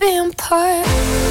vampire.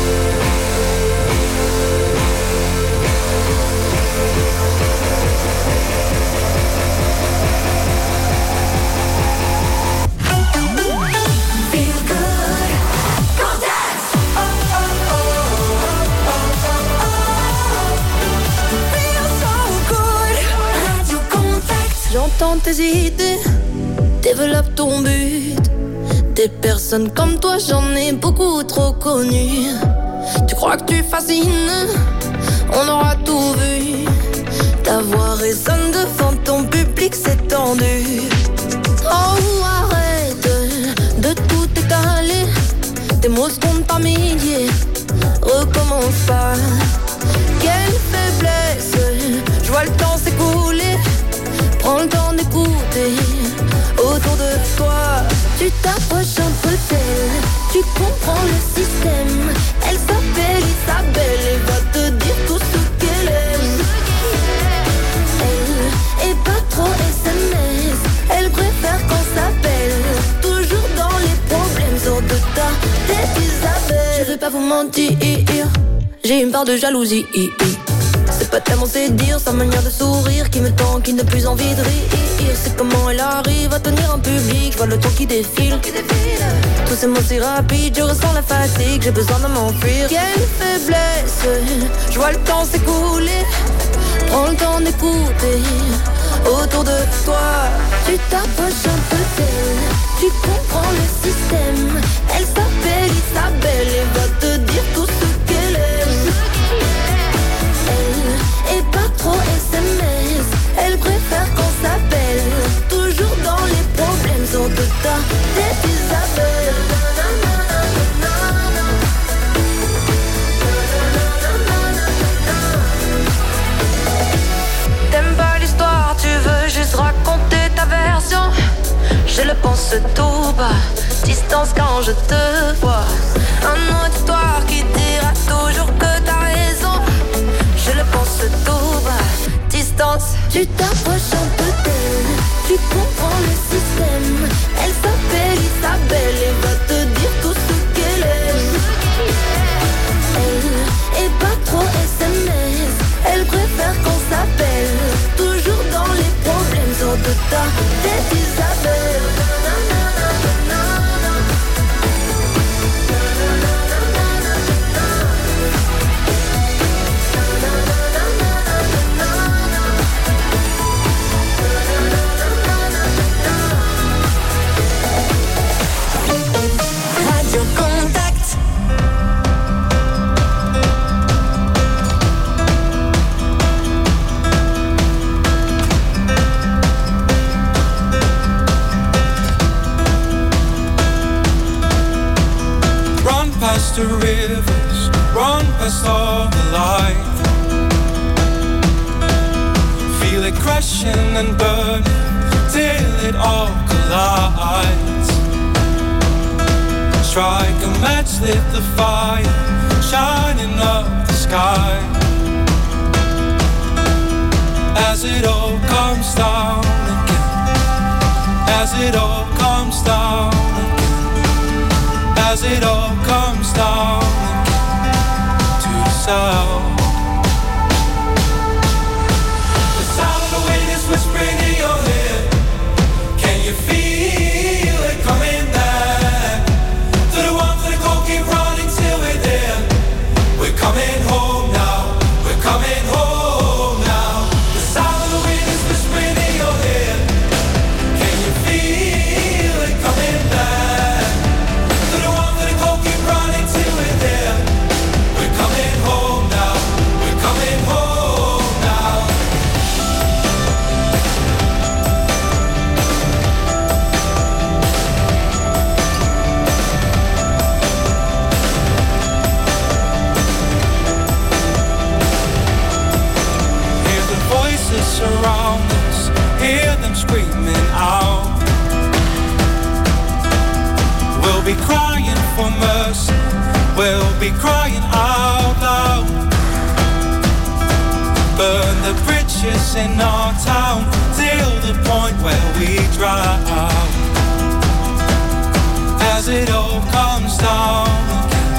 J'entends tes idées, développe ton but. Des personnes comme toi, j'en ai beaucoup trop connu. Tu crois que tu fascines, on aura tout vu. Ta voix résonne devant ton public, c'est tendu. Oh, arrête de tout étaler. Tes mots se comptent par milliers, recommence pas. Quelle faiblesse, je vois le temps s'écouler. Prends le temps d'écouter autour de toi. Tu t'approches un peu d'elle, tu comprends le système. Elle s'appelle Isabelle et va te dire tout ce qu'elle aime. Elle est pas trop SMS, elle préfère qu'on s'appelle. Toujours dans les problèmes, sors de ta tête Isabelle. Je vais pas vous mentir, j'ai une part de jalousie. C'est pas tellement c'est dire, sa manière de sourire qui me tend, qui n'a plus envie de rire. C'est comment elle arrive à tenir en public, je vois le temps qui défile. Tous ces mots si rapides, je ressens la fatigue, j'ai besoin de m'enfuir. Quelle faiblesse, je vois le temps s'écouler. Prends le temps d'écouter autour de toi. Tu t'approches un peu d'elle, tu comprends le système. Elle s'appelle Isabelle et va te dire tout ce qu'elle aime. Elle est pas trop SMS, elle préfère qu'on s'appelle. Toujours dans les problèmes, sors de ta tête Isabelle. T'aimes pas l'histoire, tu veux juste raconter ta version. Je le pense tout bas, distance quand je te vois. Un auditoire qui dira toujours que t'as raison. Je le pense tout bas, distance. Tu t'approches un peu d'elle, tu comprends le système. Elle s'appelle Isabelle et va te dire tout ce qu'elle aime. Elle est pas trop SMS, elle préfère qu'on s'appelle. Toujours dans les problèmes, sors de ta tête Isabelle. The rivers run past all the light. Feel it crashing and burning till it all collides. Strike a match, lit the fire, shining up the sky. As it all comes down again, as it all comes down again, as it all comes down again to the sound. The sound of the wind is whispering in your head. Can you feel it coming back? To the one for the cold, keep running till we're there. We're coming home now, we're coming home now. The sound of the wind is whispering in your head. Can you feel it coming back? To the one for the cold, keep running till we're there. We're coming home now, we're coming home now. Hear the voices surround us, hear them screaming out. We'll be crying for mercy, we'll be crying out loud. Burn the bridges in our town till the point where we drown. As it all comes down again,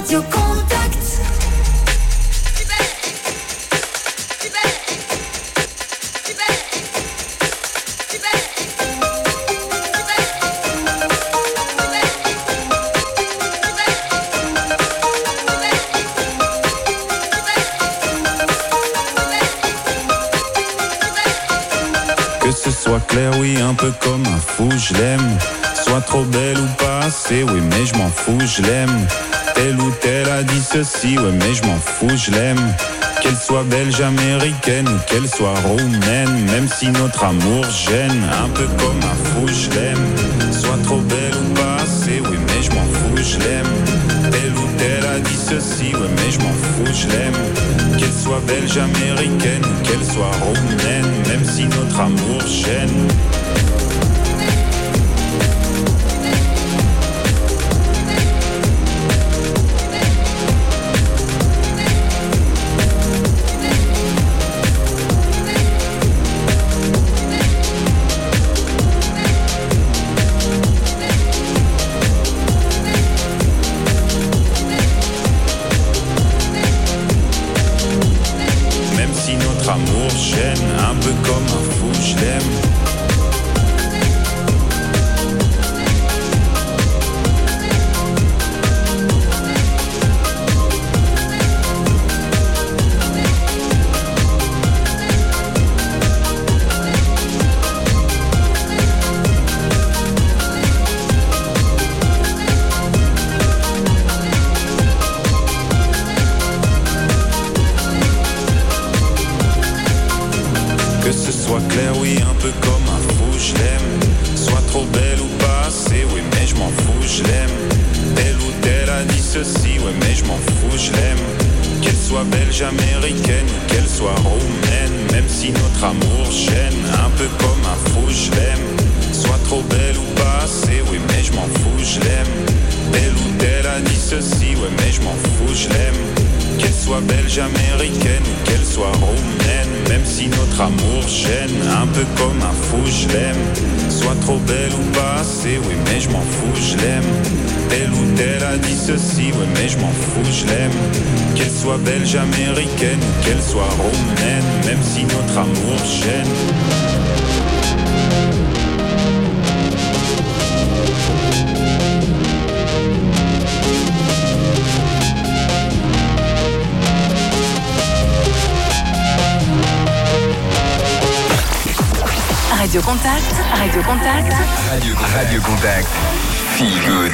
Radio Contact. Que ce soit clair, oui, un peu comme un fou, je l'aime. Soit trop belle ou pas assez, oui, mais je m'en fous, je l'aime. Telle ou telle a dit ceci, ouais, mais je m'en fous, je l'aime. Qu'elle soit belge, américaine ou qu'elle soit roumaine, même si notre amour gêne, un peu comme un fou, je l'aime. Soit trop belle ou pas assez, oui, mais je m'en fous, je l'aime. Telle ou telle a dit ceci, ouais, mais je m'en fous, je l'aime. Qu'elle soit belge, américaine ou qu'elle soit roumaine, même si notre amour gêne. Amour gêne, un peu comme un fou, je l'aime. Que ce soit clair, oui, un peu comme un fou, je l'aime. Soit trop belle ou pas assez, oui, mais je m'en fous, je l'aime. Telle ou telle a dit ceci, ouais, mais je m'en fous, je l'aime. Qu'elle soit belge, américaine ou qu'elle soit roumaine, même si notre amour gêne, un peu comme un fou, je l'aime. Soit trop belle ou pas assez, oui, mais je m'en fous, je l'aime. Telle ou telle a dit ceci, ouais, mais je m'en fous, je l'aime. Qu'elle soit belge, américaine ou qu'elle soit roumaine, même si notre amour gêne, un peu comme un fou, je l'aime. Soit trop belle ou pas assez, oui, mais je m'en fous, je l'aime. Telle ou telle a dit ceci, ouais, mais je m'en fous, je l'aime. Qu'elle soit belge, américaine ou qu'elle soit roumaine, même si notre amour gêne. Radio Contact, Radio Contact, Radio Contact, Feel Good.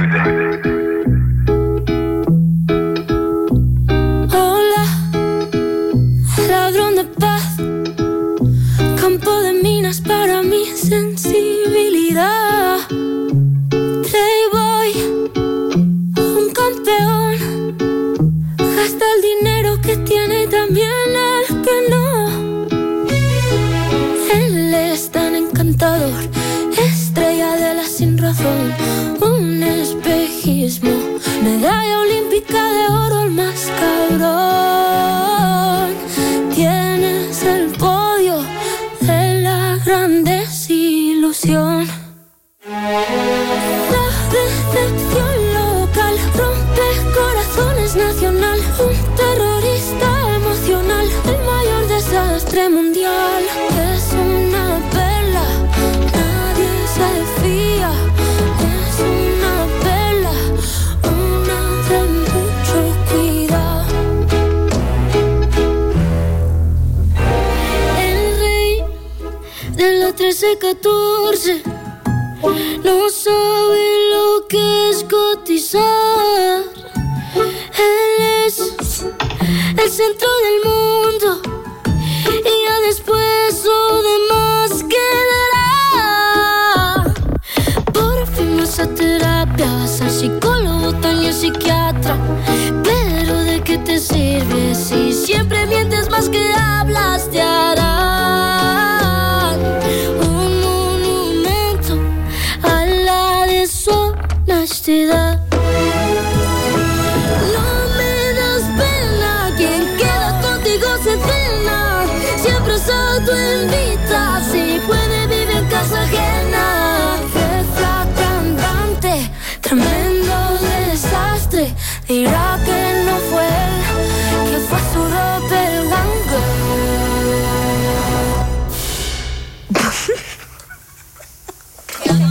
Hola, ladrón de paz, campo de minas para mi sensibilidad. Playboy, un campeón, gasta el dinero que tiene y también el que no. Él es tan encantador, estrella de la sin razón, un espejismo, medalla olímpica de oro, el más cabrón. Tienes el podio de la gran desilusión. La decepción local rompe corazones nacional, un terrorista emocional, el mayor desastre mundial. Es una perla, nadie se fía. Es una perla, una de mucho cuidado. El rey de la 13-14 no sabe lo que es cotizar. Él es el centro del mundo y ya después lo demás quedará. Por fin vas a terapia, vas al psicólogo, también psiquiatra. Pero ¿de qué te sirve si siempre mientes más que hablas? Te harán un monumento a la deshonestidad. No me das pena, quien queda contigo se cena. Siempre es autoinvita, si puede vivir en casa ajena. Jefa cantante, tremendo desastre, dirá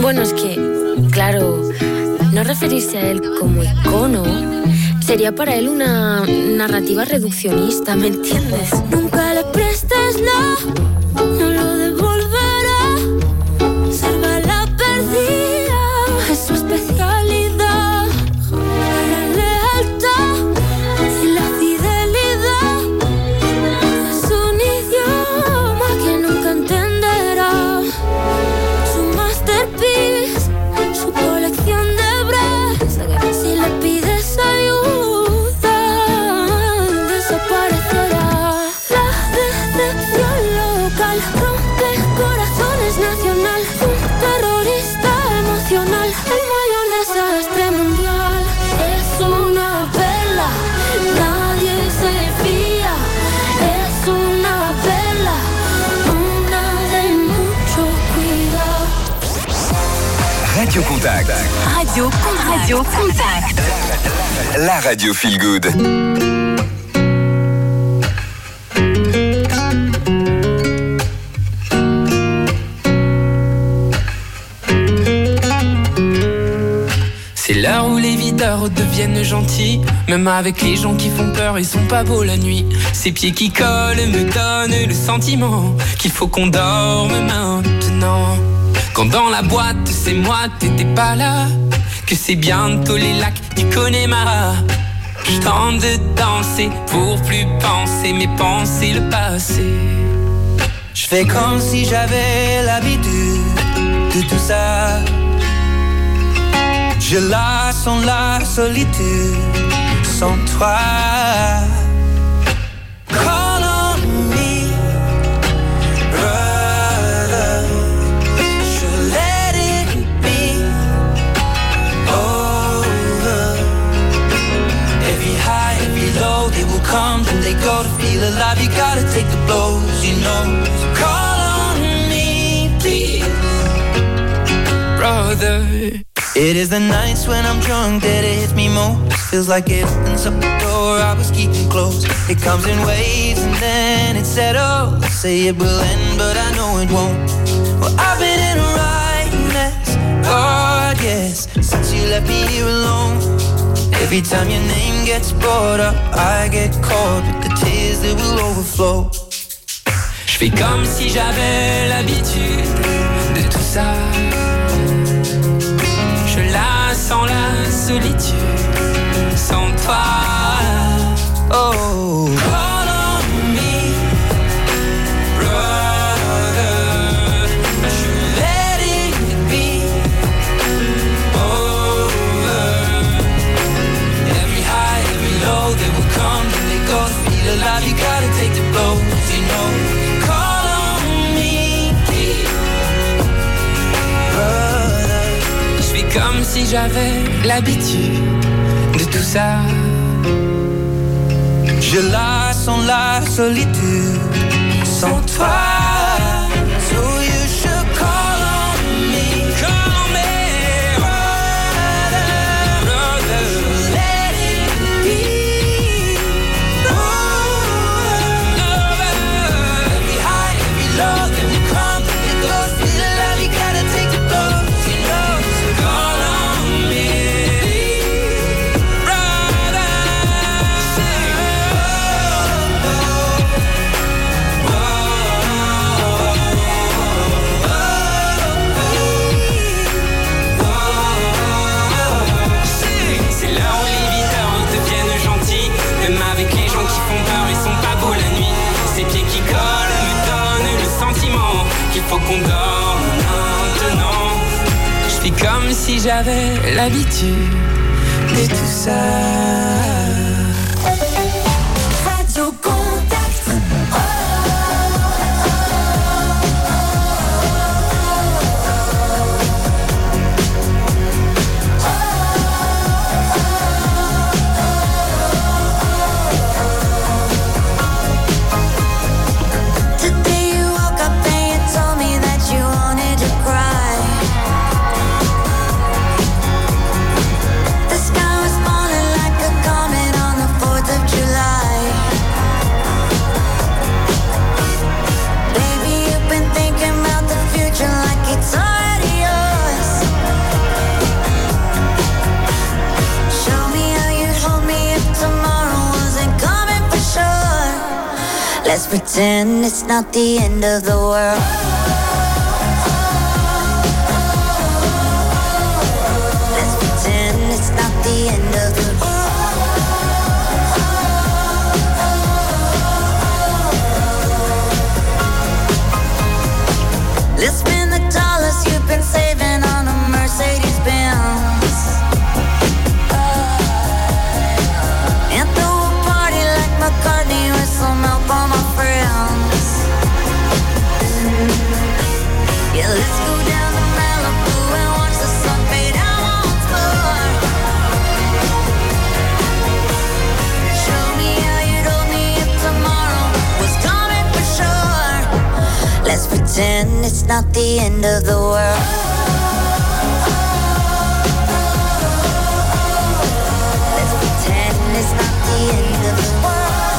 Bueno, es que, claro, no referirse a él como icono sería para él una narrativa reduccionista, ¿me entiendes? Nunca le prestes no lo devolverá. Salva la perdida, es su especialidad. La lealtad y la fidelidad es un idioma que nunca entenderá. Su masterpiece, su colección de breves. Si le pides ayuda, desaparecerá. La decepción local rompe corazones nacional. Un terrorista emocional, el mayor desastre mundial. Es una perla, nadie se fía. Es una perla, una de mucho cuidado. Radio Contact. Radio Contact. La radio feel good. C'est l'heure où les videurs deviennent gentils. Même avec les gens qui font peur, ils sont pas beaux la nuit. Ces pieds qui collent me donnent le sentiment qu'il faut qu'on dorme maintenant. Quand dans la boîte, c'est moi, t'étais pas là. Que c'est bientôt les lacs du Connemara. Je tente de danser pour plus penser, mais penser le passé. Je fais comme si j'avais l'habitude de tout ça. Je la sens la solitude sans toi. Call on me, brother. Je let it be over. Every high, every low, they will come and they go. To feel alive, you gotta take the blows, you know. So call on me, please, brother. It is the nights when I'm drunk that it hits me most. Feels like it opens up the door I was keeping closed. It comes in waves and then it settles. Say it will end, but I know it won't. Well, I've been in a right mess, God, yes, since you left me here alone. Every time your name gets brought up, I get caught with the tears that will overflow. Je fais comme si j'avais l'habitude de tout ça. Je la sens la solitude sans toi. Oh, call on me, brother. je let it be over. Every high, every low, they will come and they go. To feel alive, you gotta take the blows, you know. Call on me, please, brother. Je fais comme si j'avais l'habitude de tout ça. Je la sens la solitude sans toi. So you should call on me. Call on me, brother. Let it be over. Every high, every low, then we come to the close. Feel alive, you gotta take the blows, you know. So call on me, brother. C'est là où les videurs deviennent gentils. Même avec les gens qui font peur, ils sont pas beaux la nuit. Ces pieds qui collent me donnent le sentiment qu'il faut qu'on dorme maintenant. Je fais comme si j'avais l'habitude de tout ça. Radio Contact. Today you woke up and you told me that you wanted to cry. The sky was falling like a Let's pretend it's not the end of the world. Let's pretend it's not the end of the world. Let's spend the dollars you've been saving on a Mercedes-Benz. And throw a party like McCartney with some help on my friends. Yeah, let's go down to Malibu and watch the sun fade out once more. Show me how you'd hold me if tomorrow was coming for sure. Let's pretend it's not the end of the world. Let's pretend it's not the end of the world.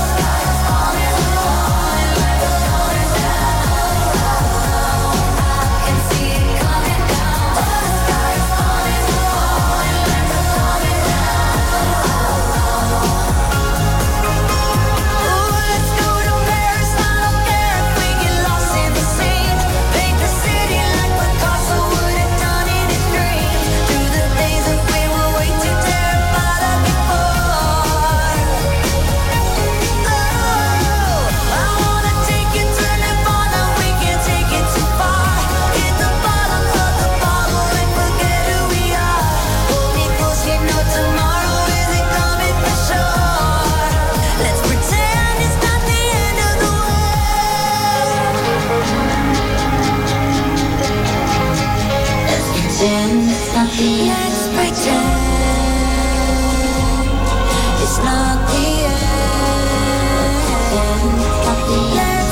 Let's pretend it's not the end. Let's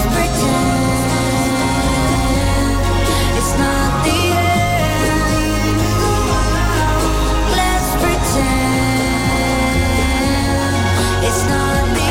pretend it's not the end. Let's pretend it's not the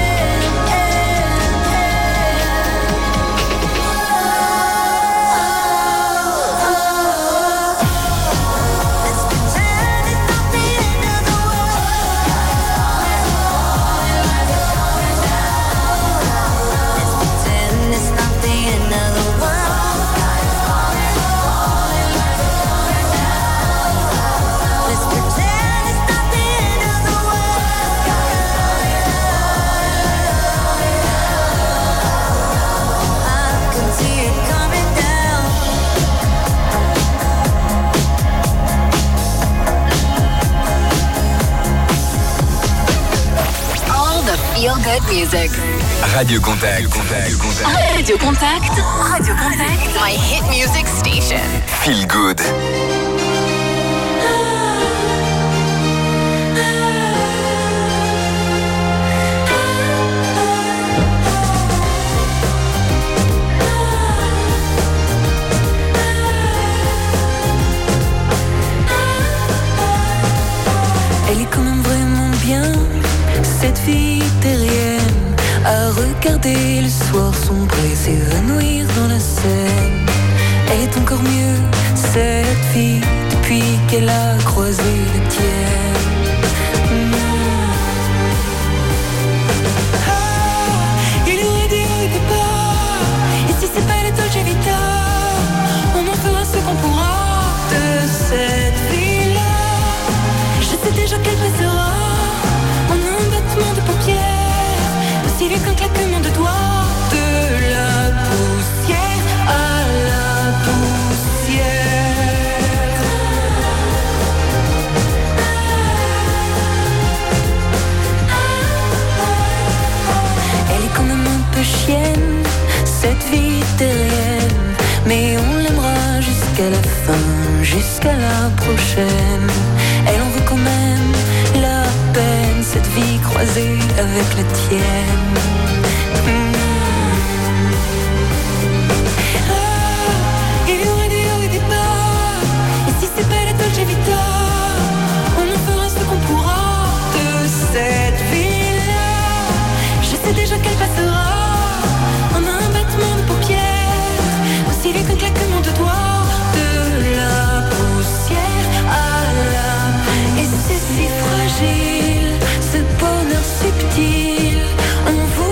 Feel good music. Radio Contact. Radio Contact. Radio Contact. My hit music station. Feel good. Elle est quand même vraiment bien, cette fille terrienne, à regarder le soir sombrer, s'évanouir dans la Seine. Elle est encore mieux, cette fille, depuis qu'elle a croisé la tienne. Il aurait dit au départ, et si c'est pas la Dolce Vita, on en fera ce qu'on pourra de cette vie-là. Je sais déjà qu'elle passera en un battement de paupières, aussi vite qu'un claquement de doigts. De la poussière à la poussière. Elle est quand même un peu chienne, cette vie terrienne, mais on l'aimera jusqu'à la fin, jusqu'à la prochaine. Elle en veut quand même la peine, cette vie croisée avec la tienne. Il y aurait des hauts et des bas, et si c'est pas la Dolce Vita, on en fera ce qu'on pourra de cette vie-là. Je sais déjà qu'elle passera en un battement de paupières, aussi vite qu'un claquement de doigts. De la poussière à la... Et c'est si fragile, ce bonheur subtil, on vous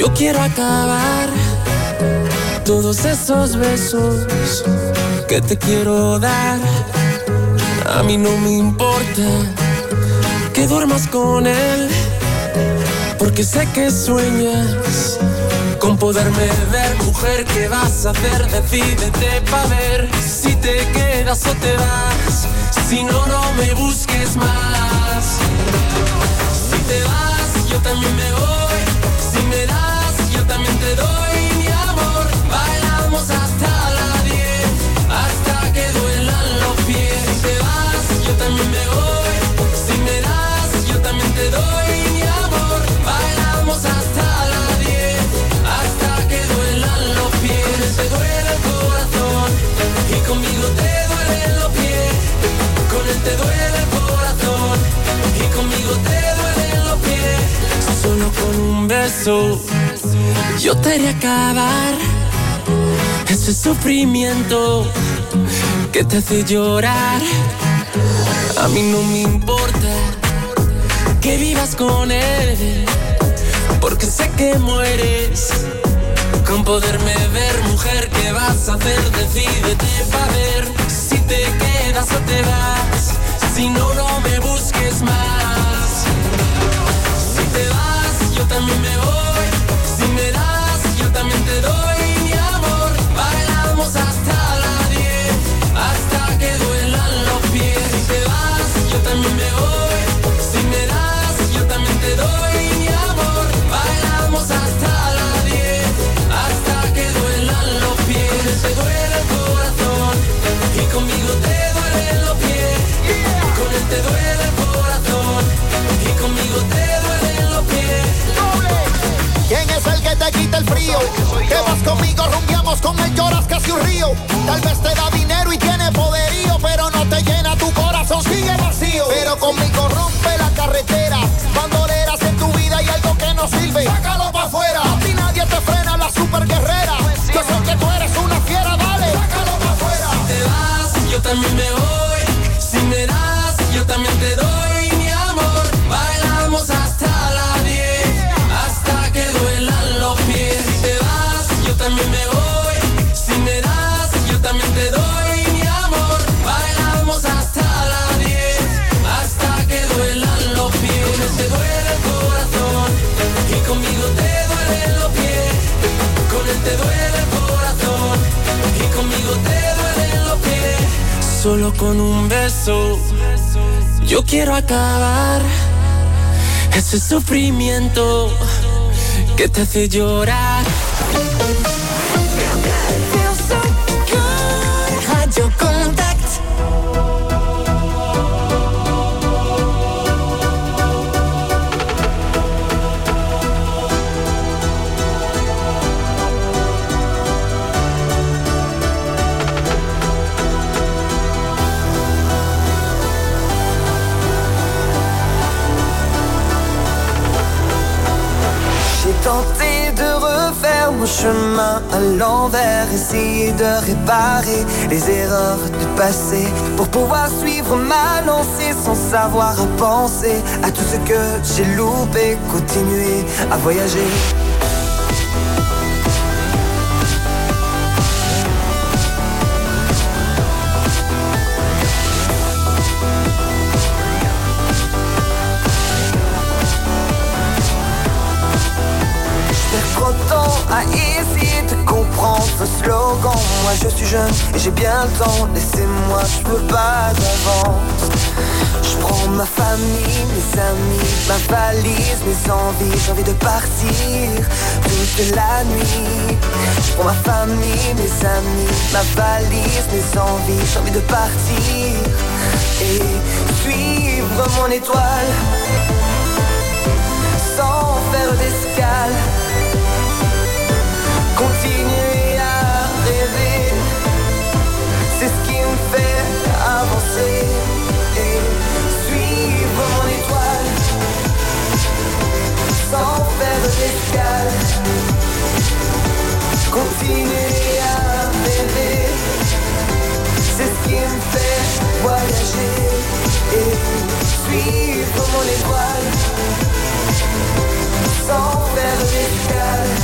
Yo quiero acabar todos esos besos que te quiero dar. A mí no me importa que duermas con él, porque sé que sueñas con poderme ver. Mujer, ¿qué vas a hacer? Decídete pa' ver si te quedas o te vas. Si no, no me busques más. Si te vas, yo también me voy. Si me das, yo también te doy. Mi amor, bailamos hasta las 10, hasta que duelan los pies. Si te vas, yo también me voy. Si me das, yo también te doy. Mi amor, bailamos hasta las 10, hasta que duelan los pies. Te duele el corazón y conmigo te duelen los pies. Con él te duele el corazón y conmigo te duelen los pies. Solo con un beso yo te haré acabar ese sufrimiento que te hace llorar. A mí no me importa que vivas con él, porque sé que mueres con poderme ver. Mujer, ¿qué vas a hacer? Decídete pa' ver si te quedas o te vas. Si no, no me busques más. Si te vas, yo también me voy. Si me das, yo también te doy. Mi amor, bailamos hasta las 10, hasta que duelan los pies. Si te vas, yo también me voy. Si me das, yo también te doy. Mi amor, bailamos hasta las 10, hasta que duelan los pies. Te duele el corazón y conmigo te duelen los pies. Con él te duele el corazón y conmigo te duelen los pies. ¿Quién es el que te quita el frío? Que vas conmigo, rumbeamos, con él lloras casi un río. Tal vez te da dinero y tiene poderío, pero no te llena tu corazón, sigue vacío. Pero conmigo rompe la carretera, bandoleras en tu vida y algo que no sirve, sácalo pa' afuera. A ti nadie te frena, la super guerrera. Yo sé que tú eres una fiera, dale, sácalo pa' afuera. Si te vas, yo también me voy. Si me das, yo también te doy. Mi amor, bailamos hasta las 10, hasta que duelan los pies. Si te vas, yo también me voy. Si me das, yo también te doy. Mi amor, bailamos hasta las 10, hasta que duelan los pies. Con él te duele el corazón y conmigo te duelen los pies. Con él te duele el corazón y conmigo te duelen los pies. Solo con un beso yo quiero acabar ese sufrimiento que te hace llorar. Radio Contact. Tenter de refaire mon chemin à l'envers, essayer de réparer les erreurs du passé pour pouvoir suivre ma lancée sans savoir à penser à tout ce que j'ai loupé, continuer à voyager. À essayer de comprendre vos slogans. Moi je suis jeune et j'ai bien le temps. Laissez-moi, je veux pas d'avance. Je prends ma famille, mes amis, ma valise, mes envies. J'ai envie de partir toute la nuit. Je prends ma famille, mes amis, ma valise, mes envies. J'ai envie de partir et suivre mon étoile sans faire d'escale. Continuer à rêver, c'est ce qui me fait avancer et suivre mon étoile sans faire d'escale. Continuer à rêver, c'est ce qui me fait voyager et suivre mon étoile sans faire d'escale.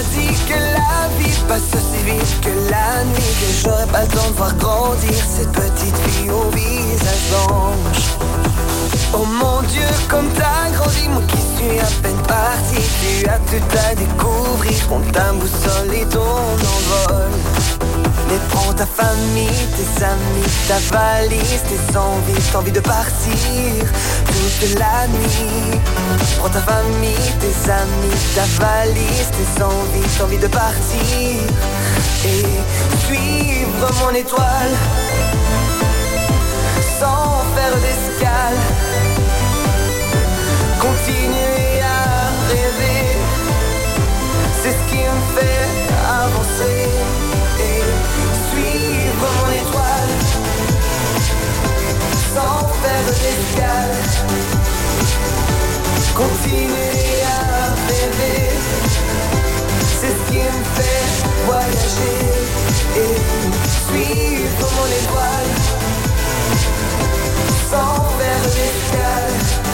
dit que la vie passe aussi vite que la nuit, que j'aurais pas le temps de voir grandir cette petite fille au visage blanche. Oh mon Dieu, comme t'as grandi, moi qui suis à peine parti. Tu as tout à découvrir, prends ta boussole et ton envol. Mais prends ta famille, tes amis, ta valise, tes envies de partir toute la nuit. Prends ta famille, tes amis, ta valise, tes envies de partir et suivre mon étoile sans faire d'escale. Continuer à rêver, c'est ce qui me fait avancer. Et suivre mon étoile sans faire d'escale. Continuer à rêver, c'est ce qui me fait voyager. Et suivre mon étoile sans faire d'escale.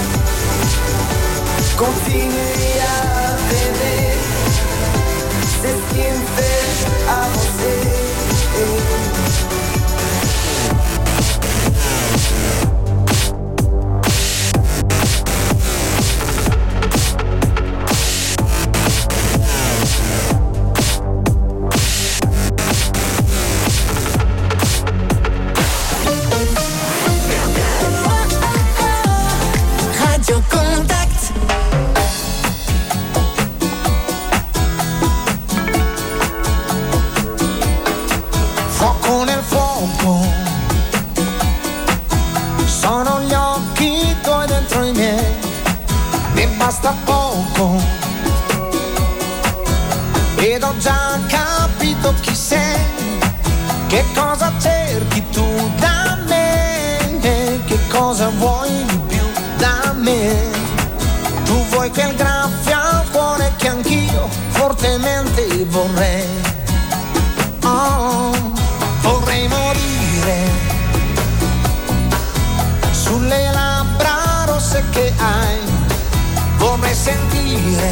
Continuer à rêver, c'est ce qui me fait avancer. Radio Contact. Fuoco nel fuoco, sono gli occhi tuoi dentro i miei, mi basta poco, ed ho già capito chi sei, che cosa cerchi tu da me, che cosa vuoi di più da me. Tu vuoi quel graffio al cuore che anch'io fortemente vorrei. Oh, vorrei morire sulle labbra rosse che hai, vorrei sentire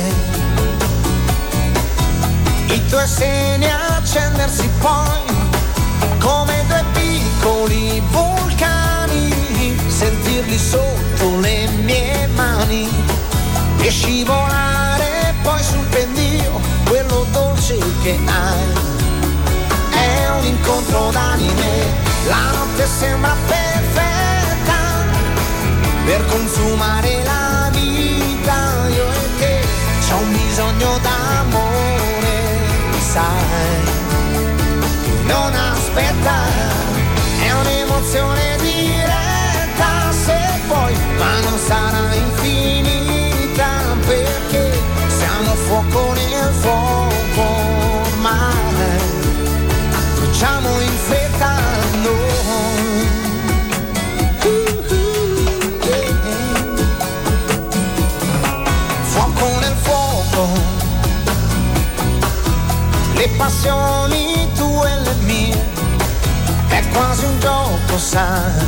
i tuoi seni accendersi poi come due piccoli vulcani, sentirli sotto le mie mani e scivolare poi sul pendio, quello dolce che hai. È un incontro d'anime, la notte sembra perfetta per consumare la vita, io e te c'ho un bisogno d'amore, sai, che non aspetta, è un'emozione diretta, se vuoi, ma non sarà infinita, perché siamo fuoco nel fuoco ormai. Facciamo in fretta noi, fuoco nel fuoco, le passioni tue e le mie, è quasi un gioco, sai,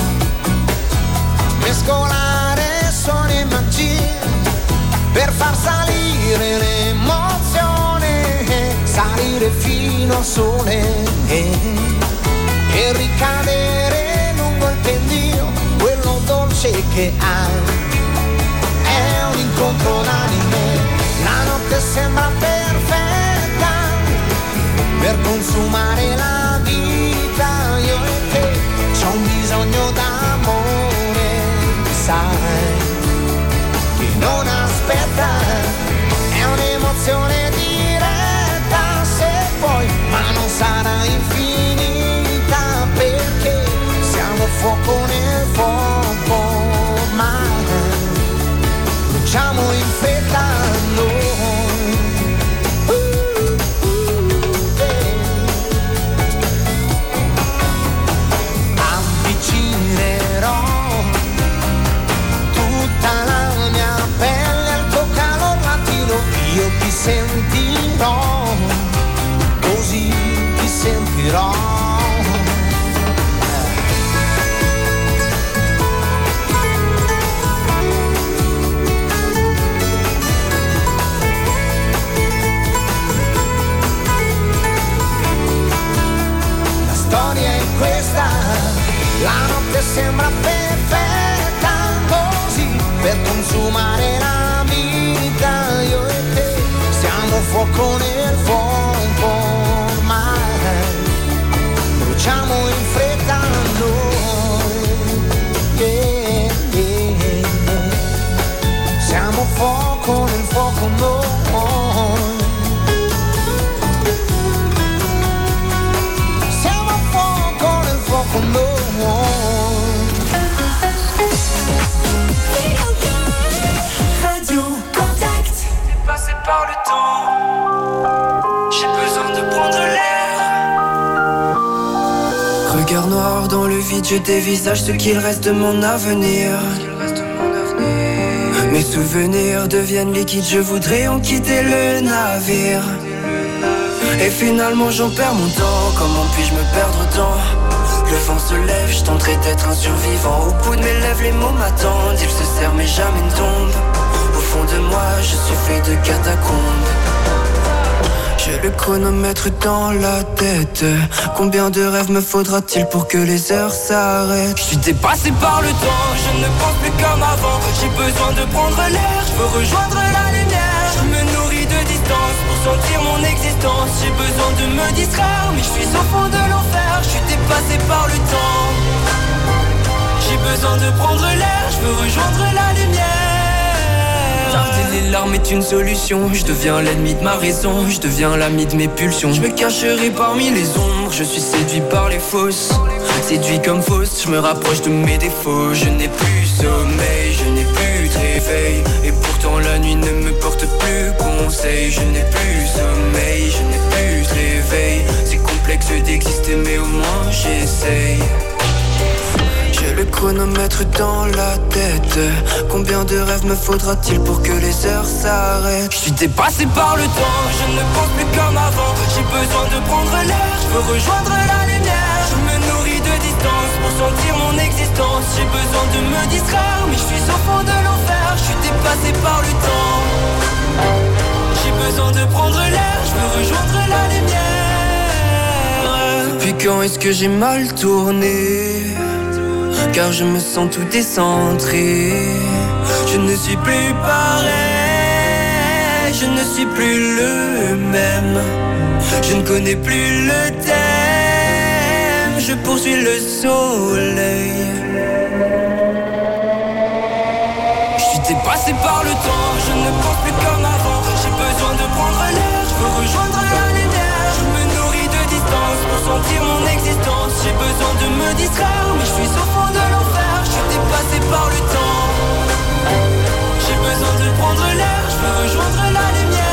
mescolare suoni e magie per far salire l'emozione, salire fino al sole e ricadere lungo il pendio, quello dolce che hai. È un incontro d'anime, la notte sembra perfetta per consumare la vita, io e te c'ho un bisogno d'amore, sai, che non aspetta, è un'emozione diretta, se vuoi, ma non sarà infinita, perché siamo fuoco nel fuoco ormai, bruciamo in fretta noi. Avvicinerò tutta la mia pelle al tuo calor latino, io ti sentirò cœur noir dans le vide, je dévisage ce qu'il reste de mon avenir. Mes souvenirs deviennent liquides, je voudrais en quitter le navire. Et finalement j'en perds mon temps, comment puis-je me perdre autant? Le vent se lève, je tenterai d'être un survivant. Au bout de mes lèvres les mots m'attendent, ils se serrent mais jamais ne tombent. Au fond de moi je suis fait de catacombes. J'ai le chronomètre dans la tête. Combien de rêves me faudra-t-il pour que les heures s'arrêtent? Je suis dépassé par le temps, je ne pense plus comme avant. J'ai besoin de prendre l'air, je veux rejoindre la lumière. Je me nourris de distance pour sentir mon existence. J'ai besoin de me distraire, mais je suis au fond de l'enfer. Je suis dépassé par le temps. J'ai besoin de prendre l'air, je veux rejoindre la lumière. Tarder les larmes est une solution. Je deviens l'ennemi de ma raison, je deviens l'ami de mes pulsions. Je me cacherai parmi les ombres, je suis séduit par les fausses. Séduit comme fausse, je me rapproche de mes défauts. Je n'ai plus sommeil, je n'ai plus de réveil. Et pourtant la nuit ne me porte plus conseil. Je n'ai plus sommeil, je n'ai plus de réveil. C'est complexe d'exister mais au moins j'essaye. J'ai le chronomètre dans la tête. Combien de rêves me faudra-t-il pour que les heures s'arrêtent? Je suis dépassé par le temps, je ne pense plus comme avant. J'ai besoin de prendre l'air, je veux rejoindre la lumière. Je me nourris de distance pour sentir mon existence. J'ai besoin de me distraire, mais je suis au fond de l'enfer. Je suis dépassé par le temps. J'ai besoin de prendre l'air, je veux rejoindre la lumière. Depuis quand est-ce que j'ai mal tourné? Car je me sens tout décentré. Je ne suis plus pareil, je ne suis plus le même. Je ne connais plus le thème, je poursuis le soleil. Je suis dépassé par le temps, je ne pense plus comme avant. J'ai besoin de prendre l'air, je veux rejoindre la lumière. Je me nourris de distance pour sentir mon existence. J'ai besoin de me distraire, mais je suis au fond de l'enfer. Je suis dépassé par le temps. J'ai besoin de prendre l'air, je veux rejoindre la lumière.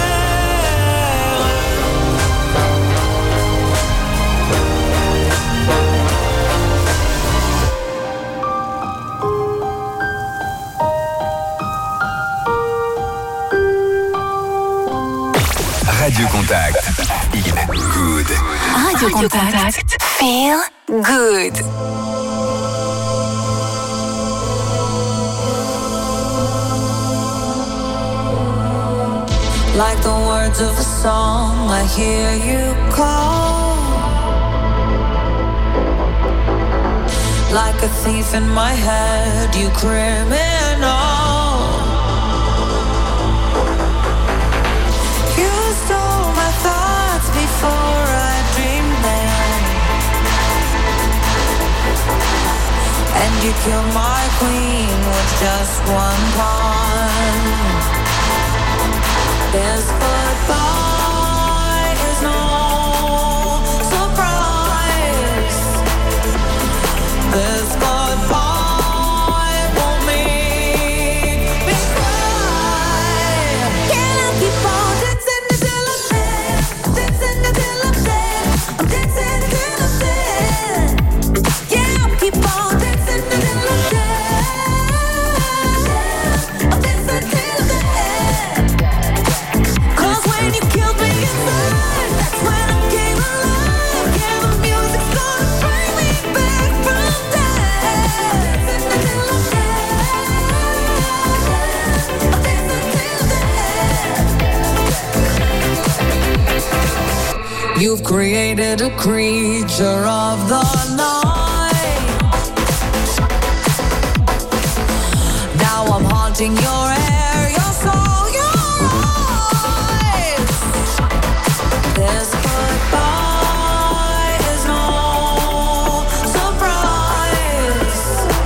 Radio Contact. Feel good. Radio Contact. Feel good. Like the words of a song, I hear you call. Like a thief in my head, you criminal. You stole my thoughts before I dreamed them, and you killed my queen with just one pawn. This goodbye is no surprise. This goodbye won't make me cry. Can I keep on dancing until I'm dead? Dancing until I'm dead. I'm dancing until I'm dead. Yeah, I'll keep on dancing until I'm dead. I'm dancing till I'm dead. When you killed me inside, that's when I came alive. Yeah, the music's gonna bring me back from death. Until I'm dead, until you've created a creature of the night. Now I'm haunting your hair, your soul, your eyes. This goodbye is no surprise.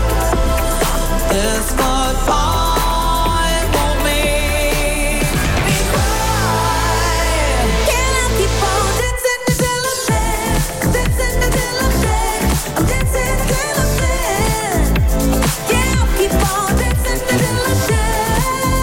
This goodbye won't make me cry. Can I keep on dancing until I'm dead? Dancing until I'm dead. I'm dancing until I'm dead. Yeah, I'll keep on dancing until I'm dead.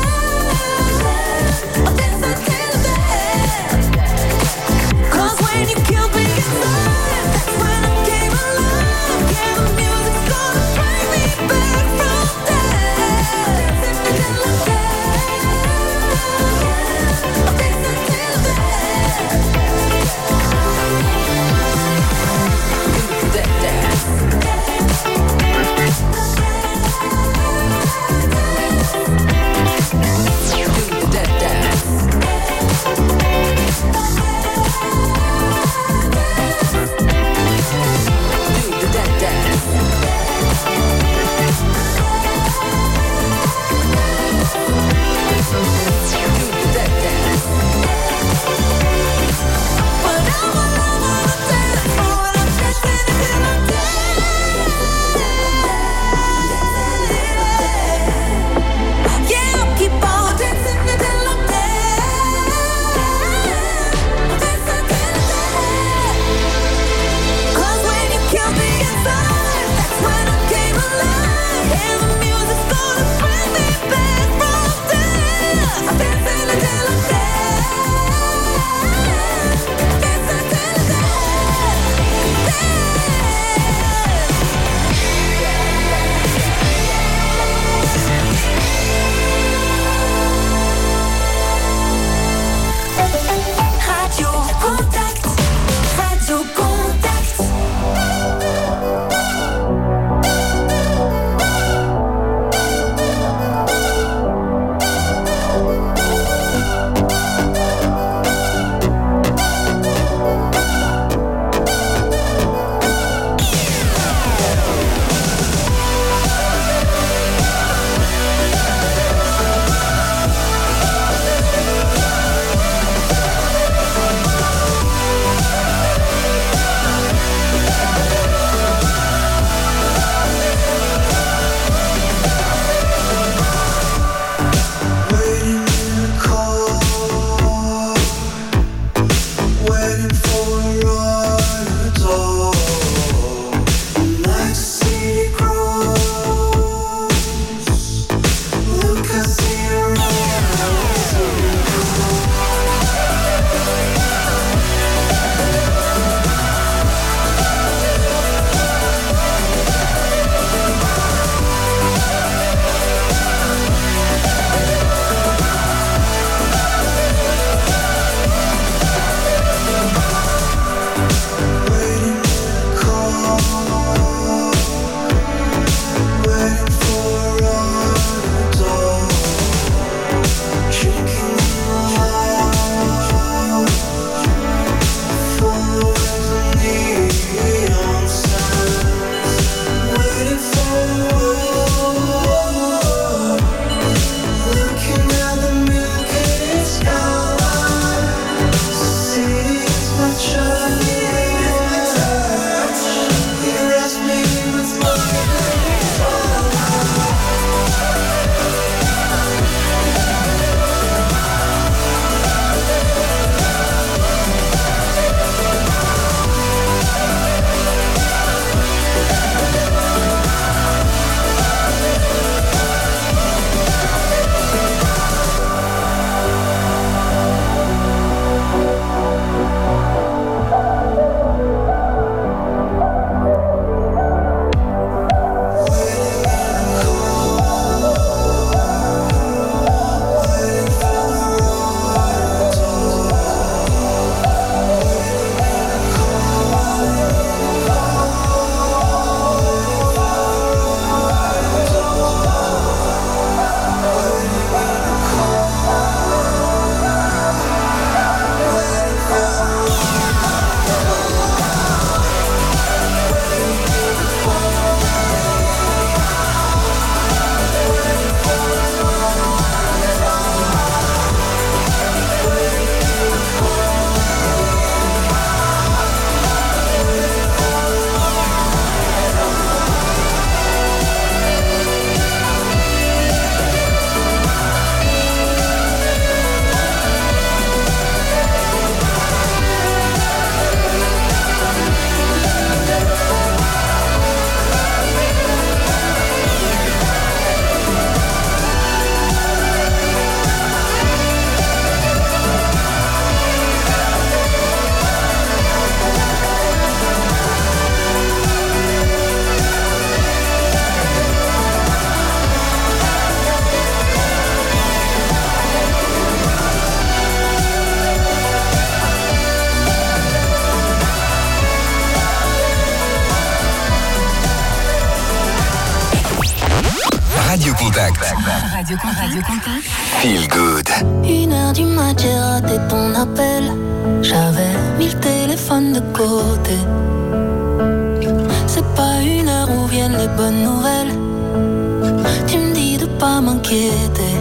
Contact. Radio Contact. Feel good. 1h du mat, j'ai raté ton appel. J'avais mis le téléphone de côté. C'est pas 1h où viennent les bonnes nouvelles. Tu me dis de pas m'inquiéter.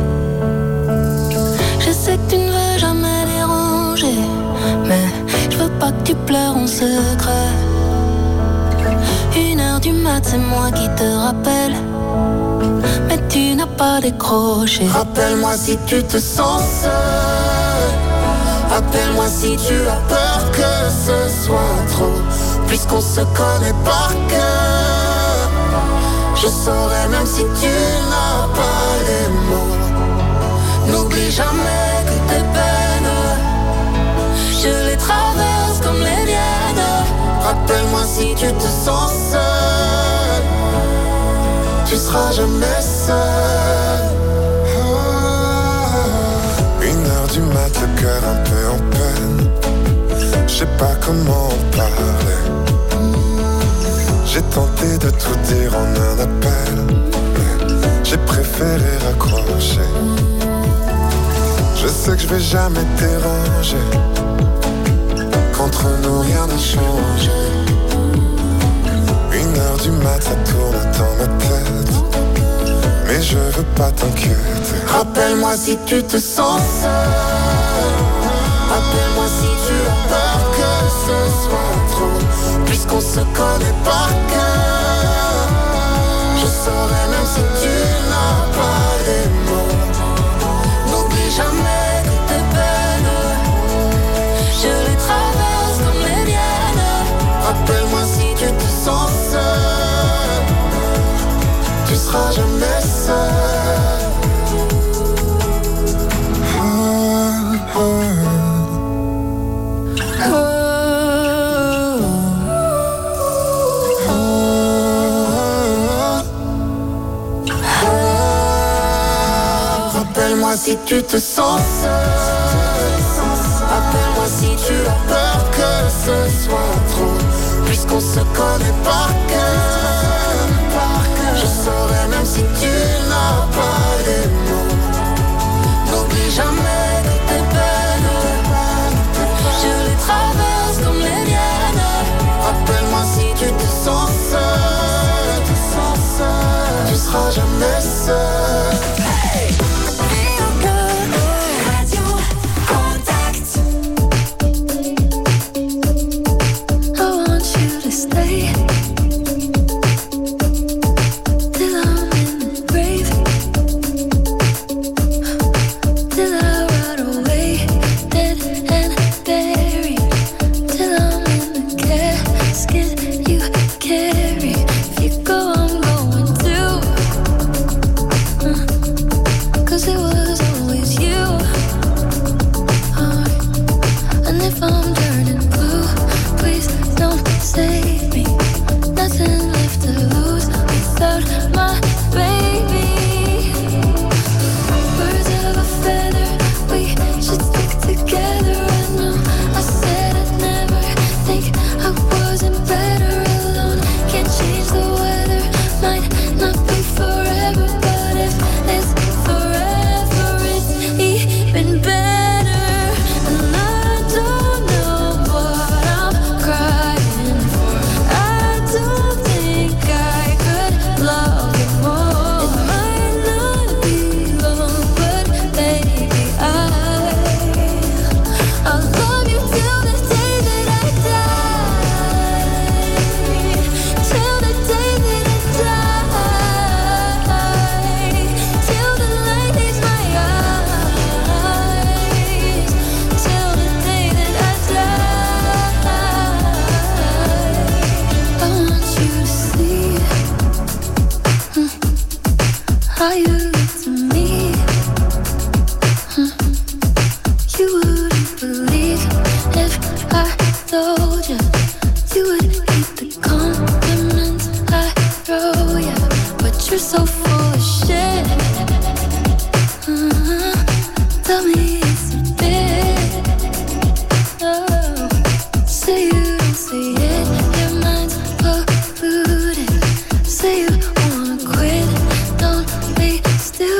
Je sais que tu ne veux jamais déranger, mais je veux pas que tu pleures en secret. 1h du mat, c'est moi qui te rappelle, mais tu n'as pas décroché. Rappelle-moi si tu te sens seul. Appelle-moi si tu as peur que ce soit trop. Puisqu'on se connaît par cœur, je saurais même si tu n'as pas les mots. N'oublie jamais que tes peines, je les traverse comme les miennes. Rappelle-moi si tu te sens seul, tu seras jamais seul. 1h du mat, le cœur un peu en peine. Je sais pas comment en parler. J'ai tenté de tout dire en un appel, mais j'ai préféré raccrocher. Je sais que je vais jamais te déranger, qu'entre nous rien n'a changé. 1h du mat, ça tourne dans ma tête, mais je veux pas t'inquiéter. Rappelle-moi si tu te sens seul. Appelle-moi si tu as peur que ce soit trop. Puisqu'on se connaît par cœur, je saurais même si tu n'as pas les mots. N'oublie jamais que tes peines, je les traverse comme les miennes. Rappelle-moi si tu te sens seul, tu seras jamais seul. Rappelle-moi si tu te sens seul. Appelle-moi si tu as peur que ce soit trop. Puisqu'on se connaît par cœur, je saurais même si tu n'as pas les mots. N'oublie jamais que tes peines, je les traverse comme les miennes. Rappelle-moi si tu te sens seul, tu seras jamais seul. Still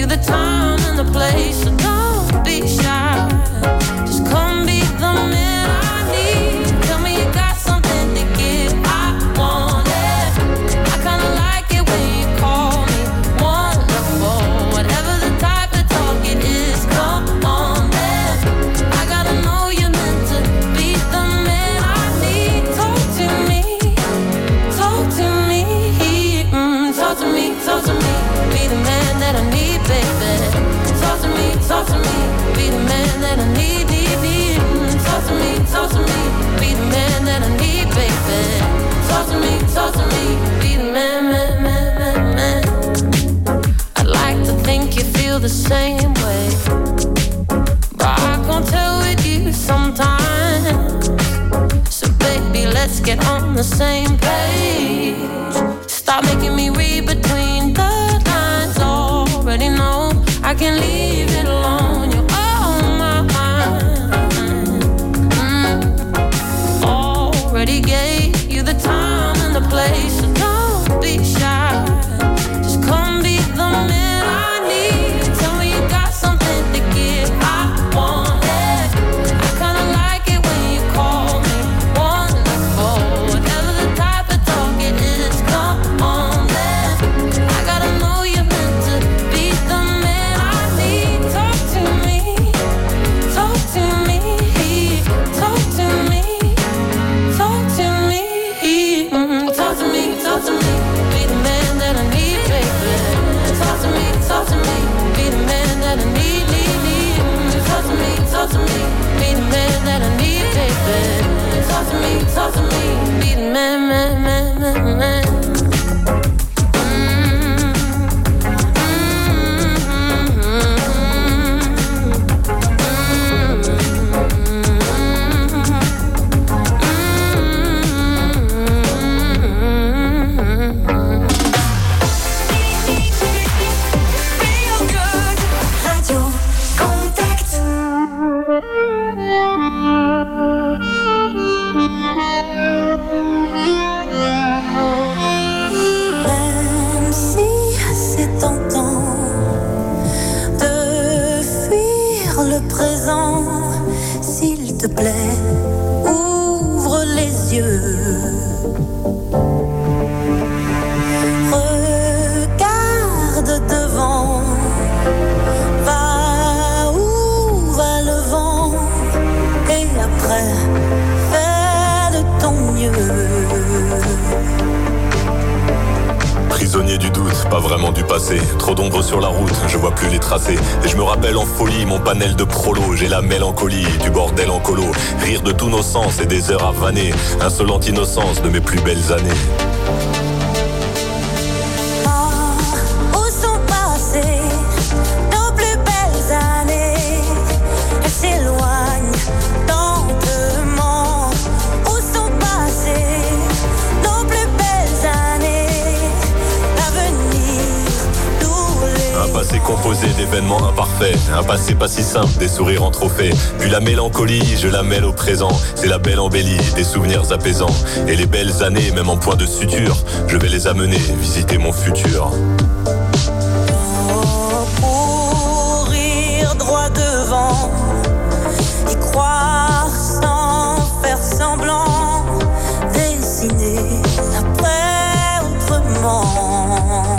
you the time and the place, so don't be shy. Just come be the man I need. Tell me you got something to give, I want it. I kinda like it when you call me wonderful. Whatever the type of talk it is, come on then. I gotta know you're meant to be the man I need. Talk to me, talk to me, talk to me, talk to me. Be the man that I need, baby. Talk to me, be the man that I need, need. Talk to me, be the man that I need, baby. Talk to me, be the man, man. I'd like to think you feel the same way, but I can't tell with you sometimes. So baby, let's get on the same page. Stop making me read between the lines. Already know I can leave it alone. You're on my mind. Already gave you the time and the place, so don't be shy. Just come be the man I need. Tell me you got something to give, I want it. I kinda like it when you call me wonderful. Whatever the type of talk it is, come on then. I gotta know you're meant to be the man I need. Talk to me, talk to me, talk to me, talk to me, talk to me, talk to me. Be the man that I need, baby. Talk to me, be the man that I need, need. Talk to me, be the man that I need, baby. Talk to me, be the man, man. Radio Contact. Même si c'est tentant de fuir le présent, s'il te plaît, ouvre les yeux. Regarde devant, va où va le vent, et après, fais de ton mieux. Prisonnier du doute, pas vraiment du passé. Trop d'ombre sur la route, je vois plus les tracés. Et je me rappelle en folie mon panel de prolo. J'ai la mélancolie du bordel en colo. Rire de tous nos sens et des heures à vanner. Insolente innocence de mes plus belles années. Où sont passées nos plus belles années? Elles s'éloignent lentement. Où sont passées nos plus belles années? L'avenir nous les... Un passé composé d'événements imparfaits. Un passé pas si simple, des sourires en trophée. Puis la mélancolie, je la mêle au présent. C'est la belle embellie, des souvenirs apaisants. Et les belles années, même en point de suture, je vais les amener visiter mon futur. Courir droit devant, y croire sans faire semblant, dessiner après autrement.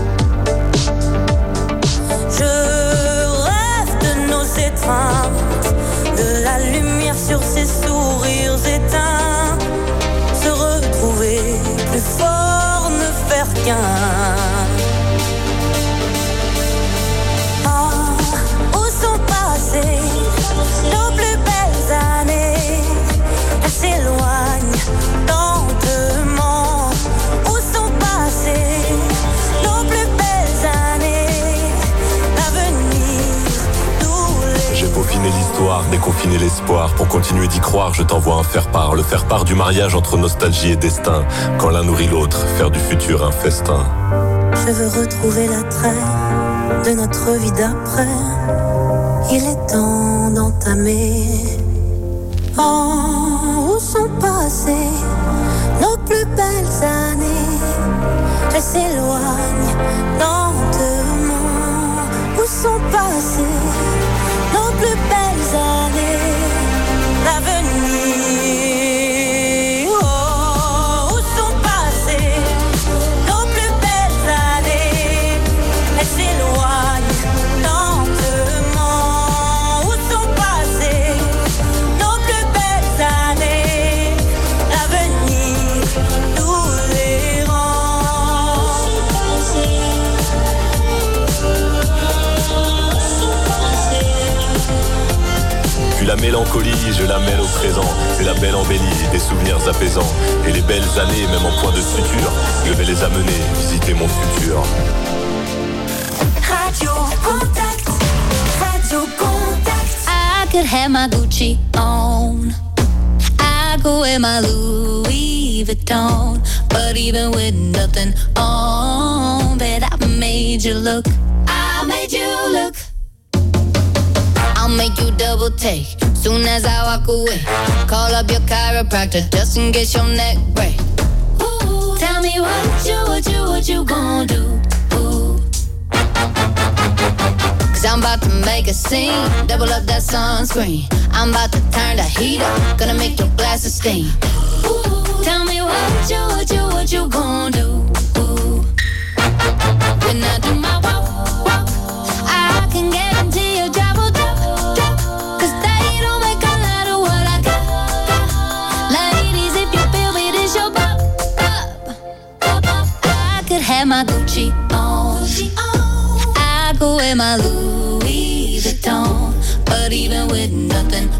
Je rêve de nos étreintes, de la lumière sur ces sourires éteints, se retrouver plus fort, ne faire qu'un. Où sont passées nos plus belles années? Elles s'éloignent lentement. Où sont passées nos plus belles années? L'avenir nous les... J'ai peaufiné l'histoire, déconfiné l'espoir. Pour continuer d'y croire, je t'envoie un faire-part. Le faire-part du mariage entre nostalgie et destin. Quand l'un nourrit l'autre, faire du futur un festin. Je veux retrouver l'attrait de notre vie d'après. Il est temps d'entamer. Où sont passées nos plus belles années? Elles s'éloignent lentement. mélancolie, je la mêle au présent. C'est la belle embellie, des souvenirs apaisants. Et les belles années, même en point de suture, je vais les amener visiter mon futur. Radio Contact, Radio Contact. I could have my Gucci on, I go wear my Louis Vuitton, but even with nothing on, bet I made you look. I made you look. I'll make you double take soon as I walk away. Call up your chiropractor just in case your neck break. Ooh, tell me what you gonna do? Ooh. Cause I'm about to make a scene, double up that sunscreen. I'm about to turn the heat up, gonna make your glasses steam. Ooh, tell me what you gonna do? Ooh. When I do my walk, I can guarantee your job will drop. Cause they don't make a lot of what I got. Ladies, if you feel me, this your pop. I could have my Gucci on, I go wear my Louis Vuitton, but even with nothing